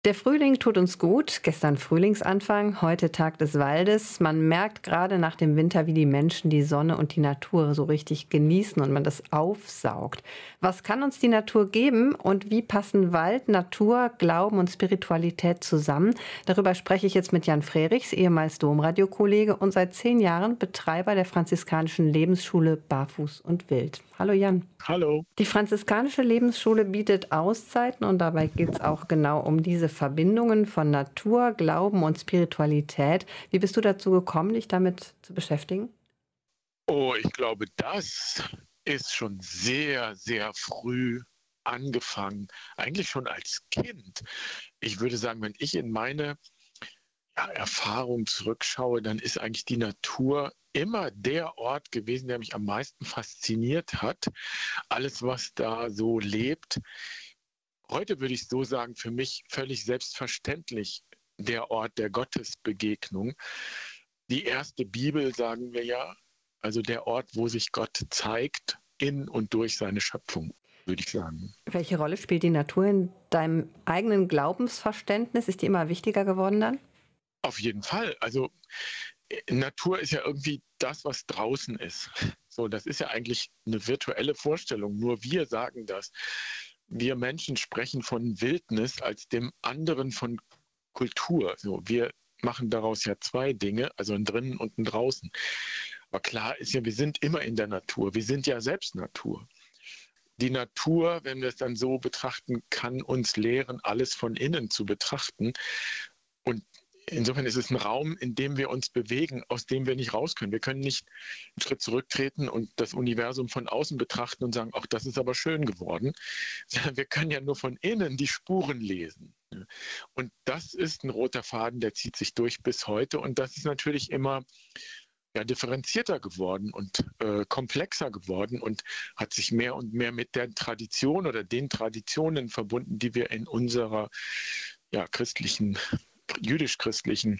Der Frühling tut uns gut. Gestern Frühlingsanfang, heute Tag des Waldes. Man merkt gerade nach dem Winter, wie die Menschen die Sonne und die Natur so richtig genießen und man das aufsaugt. Was kann uns die Natur geben und wie passen Wald, Natur, Glauben und Spiritualität zusammen? Darüber spreche ich jetzt mit Jan Frerichs, ehemals Domradiokollege und seit 10 Jahren Betreiber der franziskanischen Lebensschule Barfuß und Wild. Hallo Jan. Hallo. Die franziskanische Lebensschule bietet Auszeiten und dabei geht es auch genau um diese Verbindungen von Natur, Glauben und Spiritualität. Wie bist du dazu gekommen, dich damit zu beschäftigen? Oh, ich glaube, das ist schon sehr, sehr früh angefangen, eigentlich schon als Kind. Ich würde sagen, wenn ich in meine Erfahrung zurückschaue, dann ist eigentlich die Natur immer der Ort gewesen, der mich am meisten fasziniert hat. Alles, was da so lebt. Heute würde ich so sagen, für mich völlig selbstverständlich der Ort der Gottesbegegnung. Die erste Bibel, sagen wir ja, also der Ort, wo sich Gott zeigt in und durch seine Schöpfung, würde ich sagen. Welche Rolle spielt die Natur in deinem eigenen Glaubensverständnis? Ist die immer wichtiger geworden dann? Auf jeden Fall. Also Natur ist ja irgendwie das, was draußen ist. So, das ist ja eigentlich eine virtuelle Vorstellung. Nur wir sagen das. Wir Menschen sprechen von Wildnis als dem anderen von Kultur. So, wir machen daraus ja zwei Dinge, also ein drinnen und ein draußen. Aber klar ist ja, wir sind immer in der Natur. Wir sind ja selbst Natur. Die Natur, wenn wir es dann so betrachten, kann uns lehren, alles von innen zu betrachten. Und insofern ist es ein Raum, in dem wir uns bewegen, aus dem wir nicht raus können. Wir können nicht einen Schritt zurücktreten und das Universum von außen betrachten und sagen, ach, das ist aber schön geworden. Wir können ja nur von innen die Spuren lesen. Und das ist ein roter Faden, der zieht sich durch bis heute. Und das ist natürlich immer differenzierter geworden und komplexer geworden und hat sich mehr und mehr mit der Tradition oder den Traditionen verbunden, die wir in unserer christlichen, jüdisch-christlichen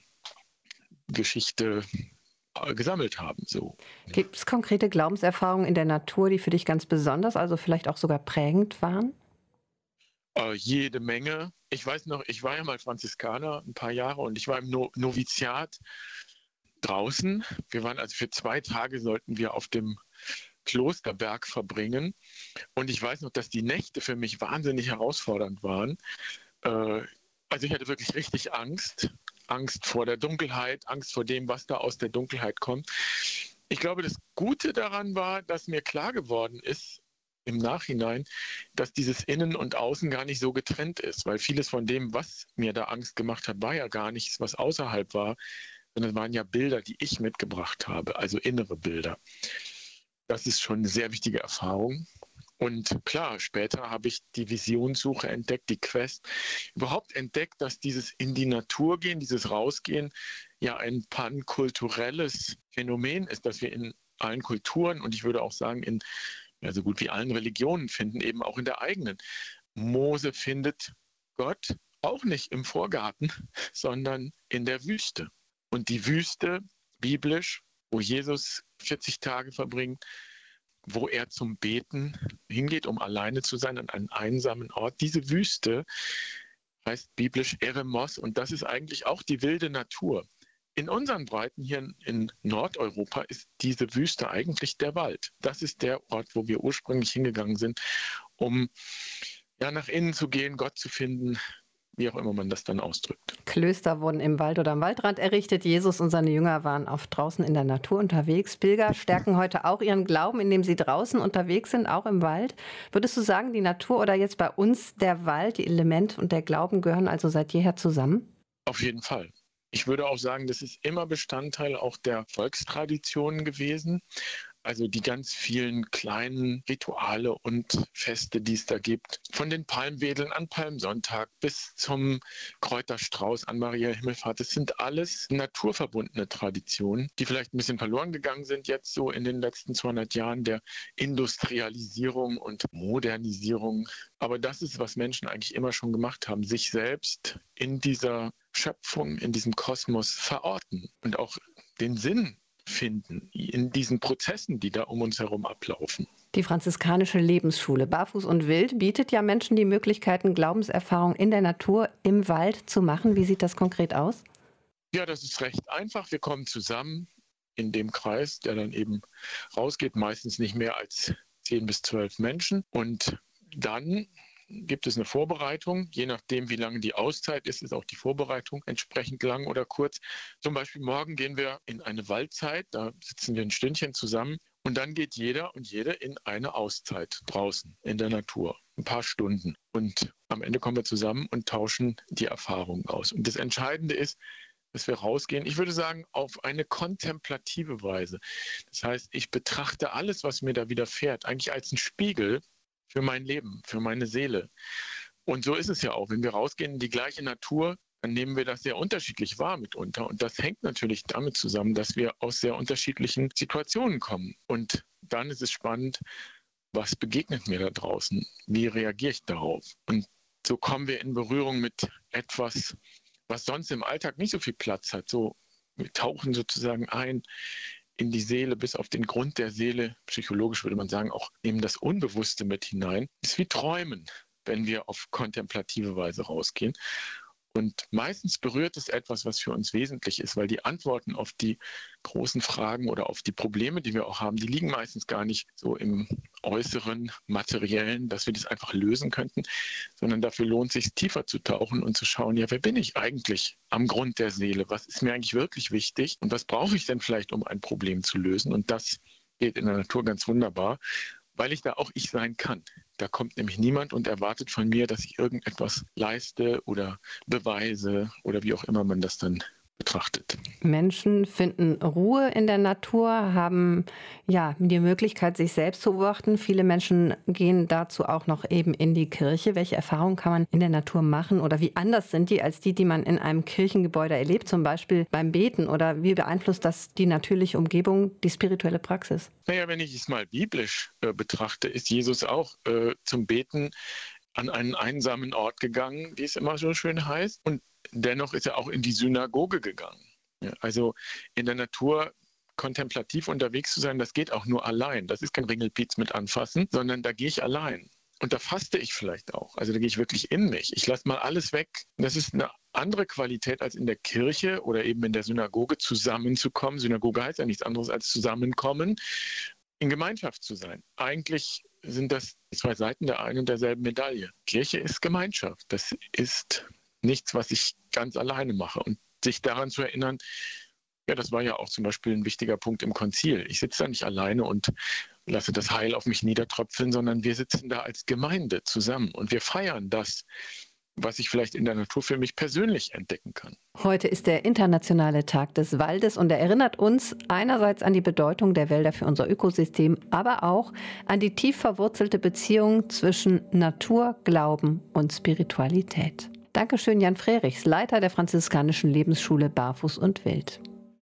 Geschichte gesammelt haben. So. Gibt es konkrete Glaubenserfahrungen in der Natur, die für dich ganz besonders, also vielleicht auch sogar prägend waren? Jede Menge. Ich weiß noch, ich war ja mal Franziskaner ein paar Jahre und ich war im Noviziat draußen. Wir waren also für 2 Tage, sollten wir auf dem Klosterberg verbringen. Und ich weiß noch, dass die Nächte für mich wahnsinnig herausfordernd waren. Also ich hatte wirklich richtig Angst. Angst vor der Dunkelheit, Angst vor dem, was da aus der Dunkelheit kommt. Ich glaube, das Gute daran war, dass mir klar geworden ist im Nachhinein, dass dieses Innen und Außen gar nicht so getrennt ist, weil vieles von dem, was mir da Angst gemacht hat, war ja gar nichts, was außerhalb war, sondern es waren ja Bilder, die ich mitgebracht habe, also innere Bilder. Das ist schon eine sehr wichtige Erfahrung. Und klar, später habe ich die Visionssuche entdeckt, die Quest, überhaupt entdeckt, dass dieses in die Natur gehen, dieses Rausgehen ja ein pankulturelles Phänomen ist, das wir in allen Kulturen und ich würde auch sagen in so gut wie allen Religionen finden, eben auch in der eigenen. Mose findet Gott auch nicht im Vorgarten, sondern in der Wüste. Und die Wüste, biblisch, wo Jesus 40 Tage verbringt, wo er zum Beten hingeht, um alleine zu sein an einem einsamen Ort. Diese Wüste heißt biblisch Eremos und das ist eigentlich auch die wilde Natur. In unseren Breiten hier in Nordeuropa ist diese Wüste eigentlich der Wald. Das ist der Ort, wo wir ursprünglich hingegangen sind, um nach innen zu gehen, Gott zu finden, wie auch immer man das dann ausdrückt. Klöster wurden im Wald oder am Waldrand errichtet. Jesus und seine Jünger waren oft draußen in der Natur unterwegs. Pilger stärken heute auch ihren Glauben, indem sie draußen unterwegs sind, auch im Wald. Würdest du sagen, die Natur oder jetzt bei uns der Wald, die Elemente und der Glauben gehören also seit jeher zusammen? Auf jeden Fall. Ich würde auch sagen, das ist immer Bestandteil auch der Volkstraditionen gewesen. Also die ganz vielen kleinen Rituale und Feste, die es da gibt. Von den Palmwedeln an Palmsonntag bis zum Kräuterstrauß an Maria Himmelfahrt. Das sind alles naturverbundene Traditionen, die vielleicht ein bisschen verloren gegangen sind jetzt so in den letzten 200 Jahren der Industrialisierung und Modernisierung. Aber das ist, was Menschen eigentlich immer schon gemacht haben, sich selbst in dieser Schöpfung, in diesem Kosmos verorten und auch den Sinn finden in diesen Prozessen, die da um uns herum ablaufen. Die franziskanische Lebensschule Barfuß und Wild bietet ja Menschen die Möglichkeiten, Glaubenserfahrung in der Natur, im Wald zu machen. Wie sieht das konkret aus? Ja, das ist recht einfach. Wir kommen zusammen in dem Kreis, der dann eben rausgeht, meistens nicht mehr als 10 bis 12 Menschen. Und dann gibt es eine Vorbereitung. Je nachdem, wie lange die Auszeit ist, ist auch die Vorbereitung entsprechend lang oder kurz. Zum Beispiel morgen gehen wir in eine Waldzeit, da sitzen wir ein Stündchen zusammen und dann geht jeder und jede in eine Auszeit draußen in der Natur, ein paar Stunden. Und am Ende kommen wir zusammen und tauschen die Erfahrungen aus. Und das Entscheidende ist, dass wir rausgehen, ich würde sagen, auf eine kontemplative Weise. Das heißt, ich betrachte alles, was mir da widerfährt, eigentlich als einen Spiegel für mein Leben, für meine Seele. Und so ist es ja auch. Wenn wir rausgehen in die gleiche Natur, dann nehmen wir das sehr unterschiedlich wahr mitunter. Und das hängt natürlich damit zusammen, dass wir aus sehr unterschiedlichen Situationen kommen. Und dann ist es spannend, was begegnet mir da draußen? Wie reagiere ich darauf? Und so kommen wir in Berührung mit etwas, was sonst im Alltag nicht so viel Platz hat. So, wir tauchen sozusagen ein in die Seele, bis auf den Grund der Seele, psychologisch würde man sagen, auch nehmen das Unbewusste mit hinein. Es ist wie Träumen, wenn wir auf kontemplative Weise rausgehen. Und meistens berührt es etwas, was für uns wesentlich ist, weil die Antworten auf die großen Fragen oder auf die Probleme, die wir auch haben, die liegen meistens gar nicht so im äußeren, materiellen, dass wir das einfach lösen könnten, sondern dafür lohnt es sich, tiefer zu tauchen und zu schauen, ja, wer bin ich eigentlich am Grund der Seele? Was ist mir eigentlich wirklich wichtig? Und was brauche ich denn vielleicht, um ein Problem zu lösen? Und das geht in der Natur ganz wunderbar, weil ich da auch ich sein kann. Da kommt nämlich niemand und erwartet von mir, dass ich irgendetwas leiste oder beweise oder wie auch immer man das dann betrachtet. Menschen finden Ruhe in der Natur, haben ja die Möglichkeit, sich selbst zu beobachten. Viele Menschen gehen dazu auch noch eben in die Kirche. Welche Erfahrungen kann man in der Natur machen oder wie anders sind die als die man in einem Kirchengebäude erlebt, zum Beispiel beim Beten? Oder wie beeinflusst das die natürliche Umgebung, die spirituelle Praxis? Naja, wenn ich es mal biblisch betrachte, ist Jesus auch zum Beten an einen einsamen Ort gegangen, wie es immer so schön heißt. Und dennoch ist er auch in die Synagoge gegangen. Ja, also in der Natur kontemplativ unterwegs zu sein, das geht auch nur allein. Das ist kein Ringelpiez mit anfassen, sondern da gehe ich allein. Und da faste ich vielleicht auch. Also da gehe ich wirklich in mich. Ich lasse mal alles weg. Das ist eine andere Qualität als in der Kirche oder eben in der Synagoge zusammenzukommen. Synagoge heißt ja nichts anderes als zusammenkommen, in Gemeinschaft zu sein. Eigentlich sind das zwei Seiten der einen und derselben Medaille. Kirche ist Gemeinschaft. Das ist nichts, was ich ganz alleine mache. Und sich daran zu erinnern, ja, das war ja auch zum Beispiel ein wichtiger Punkt im Konzil. Ich sitze da nicht alleine und lasse das Heil auf mich niedertröpfeln, sondern wir sitzen da als Gemeinde zusammen und wir feiern das, was ich vielleicht in der Natur für mich persönlich entdecken kann. Heute ist der internationale Tag des Waldes und er erinnert uns einerseits an die Bedeutung der Wälder für unser Ökosystem, aber auch an die tief verwurzelte Beziehung zwischen Natur, Glauben und Spiritualität. Dankeschön, Jan Frerichs, Leiter der franziskanischen Lebensschule Barfuß und Wild.